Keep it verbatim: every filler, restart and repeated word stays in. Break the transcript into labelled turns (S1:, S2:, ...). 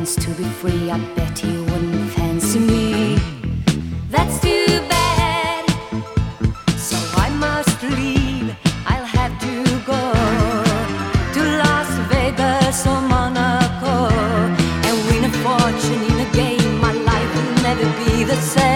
S1: chance to be free, I bet he wouldn't fancy me. That's too bad, so I must leave. I'll have to go to Las Vegas or Monaco and win a fortune in a game. My life will never be the same.